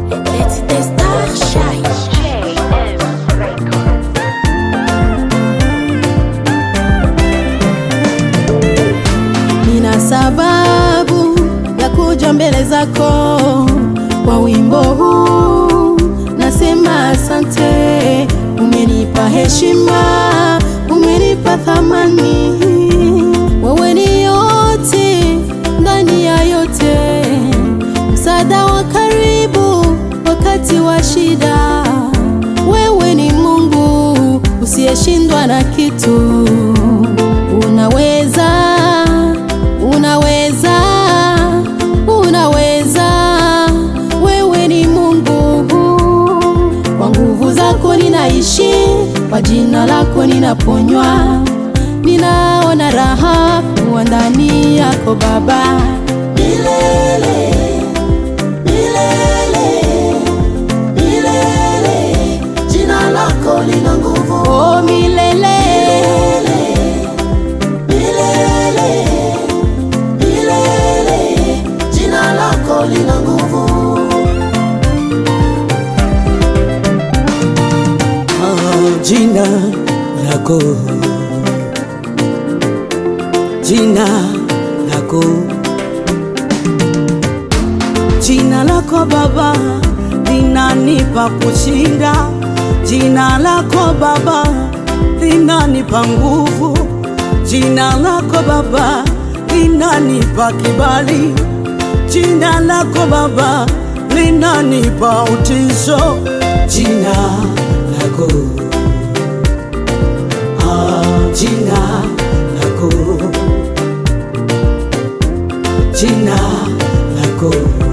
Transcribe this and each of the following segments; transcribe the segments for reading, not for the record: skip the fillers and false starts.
Let's the star shine. Nina sababu ya kuja mbele zako kwa wimbo huu, nasema asante. Umenipa heshima, umenipa thamani, wewe ni yote ndani ya yote, msaada wa karibu wakati wa shida. Wewe ni Mungu usiyeshindwa na kitu. Unaweza, unaweza, unaweza. Wewe ni Mungu, kwa nguvu zako ninaishi, kwa jina lako ninaponywa. Ninaona raha kuwa ndani yako Baba, milele, milele, milele. Jina lako lina nguvu, oh milele, milele, milele. Jina lako lina nguvu. Jina lako, jina lako, jina lako Baba linanipa kushinda. Jina lako Baba linanipa nguvu. Jina lako Baba linanipa kibali. Jina lako Baba linanipa utisho. Jina lako, jina lako, jina lako.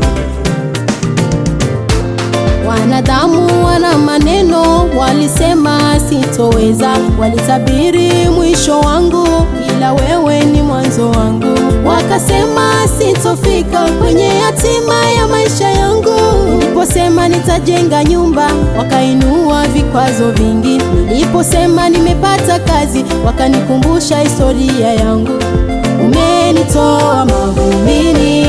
Wanadamu wana maneno, walisema sitoweza, walitabiri mwisho wangu, ila wewe ni mwanzo wangu. Wakasema sitofika kwenye hatima ya maisha yangu. Niliposema nitajenga nyumba, wakainua vikwazo vingi. Niliposema nimepata kazi, wakanikumbusha historia yangu. Umenitoa mavumbini,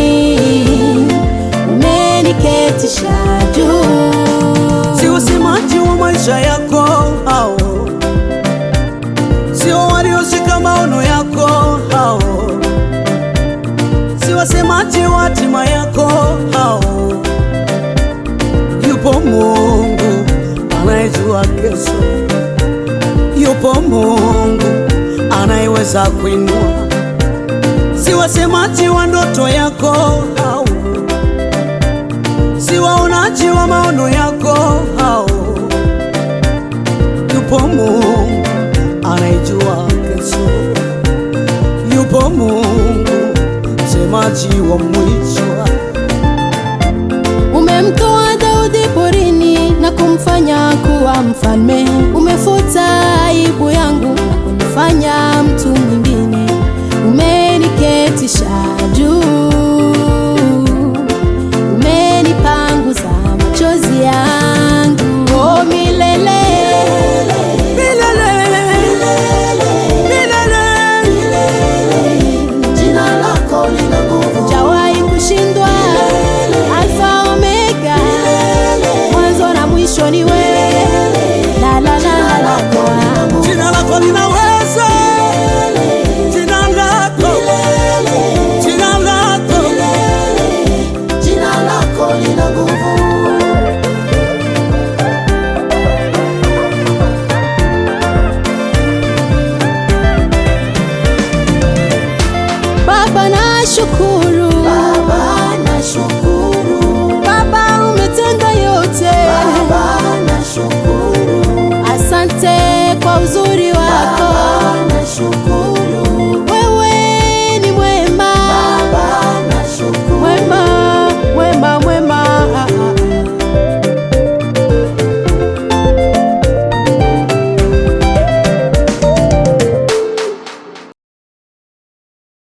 umeniketisha juu. Si wasemaji wa maisha yako hao, sio walioshika maono yako hao, si wasemaji wa hatima yako hao. Yupo Mungu anayejua kesho, yupo Mungu anayeweza kuinua. Si wasemaji wa ndoto yako hao, si waonaji wa maono yako hao. Yupo Mungu anayejua kesho, yupo Mungu msemaji wa mwisho. Umemtoa Daudi porini na kumfanya kuwa mfalme. Umefuta aibu yangu na kunifanya mtu mwingine. Umeniketisha juu, umenipanguza machozi yangu. Oh milele, milele, milele, milele. Jina lako lina nguvu, hujawahi kushindwa. Alfa Omega, mwanzo na mwisho ni wewe. La la la la. Jina lako linaweza, jina lako, jina lako, Jina lako lina nguvu. Baba nashukuru, Baba nashukuru, Baba umetenda yote, Baba nashukuru. Asante kwa uzuri